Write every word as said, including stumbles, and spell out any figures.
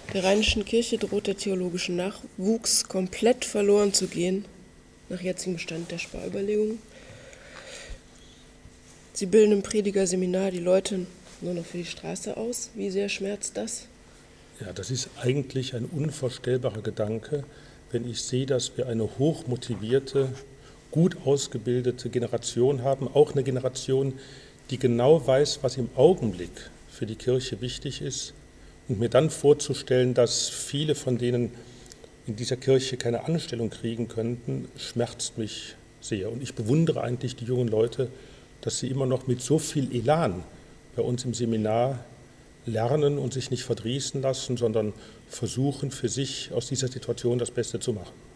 Der Rheinischen Kirche droht der theologische Nachwuchs komplett verloren zu gehen, nach jetzigem Stand der Sparüberlegungen. Sie bilden im Predigerseminar die Leute nur noch für die Straße aus. Wie sehr schmerzt das? Ja, das ist eigentlich ein unvorstellbarer Gedanke, wenn ich sehe, dass wir eine hochmotivierte, gut ausgebildete Generation haben, auch eine Generation, die genau weiß, was im Augenblick für die Kirche wichtig ist. Und mir dann vorzustellen, dass viele von denen in dieser Kirche keine Anstellung kriegen könnten, schmerzt mich sehr. Und ich bewundere eigentlich die jungen Leute, dass sie immer noch mit so viel Elan bei uns im Seminar lernen und sich nicht verdrießen lassen, sondern versuchen, für sich aus dieser Situation das Beste zu machen.